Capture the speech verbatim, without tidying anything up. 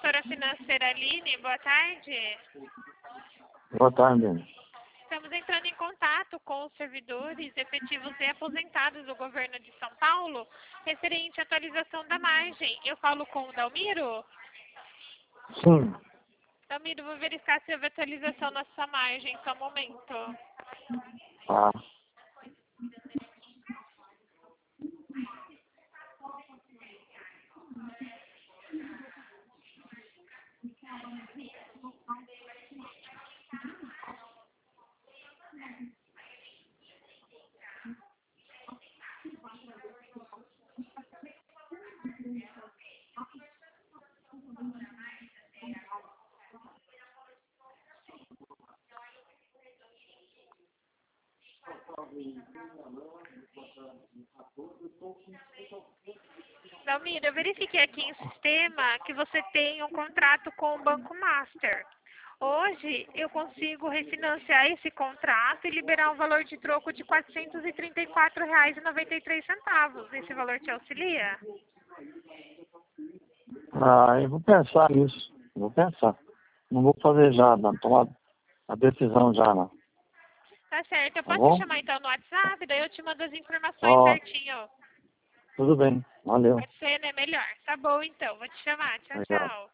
consultora financeira Aline, boa tarde. Boa tarde. Estamos entrando em contato com os servidores efetivos e aposentados do governo de São Paulo, referente à atualização da margem. Eu falo com o Dalmiro? Sim. Dalmiro, vou verificar se houve atualização na sua margem, só um momento. Tá. Dalmiro, eu verifiquei aqui em sistema que você tem um contrato com o Banco Master. Hoje eu consigo refinanciar esse contrato e liberar um valor de troco de quatrocentos e trinta e quatro reais e noventa e três centavos. Esse valor te auxilia? Ah, eu vou pensar nisso. Vou pensar. Não vou fazer já, não. Tomar a decisão já, não. Tá certo. Eu Tá posso bom? te chamar então no WhatsApp, daí eu te mando as informações Ó, certinho. tudo bem. Valeu. Pode ser, né? Melhor. Tá bom então. Vou te chamar. Tchau, Obrigado. tchau.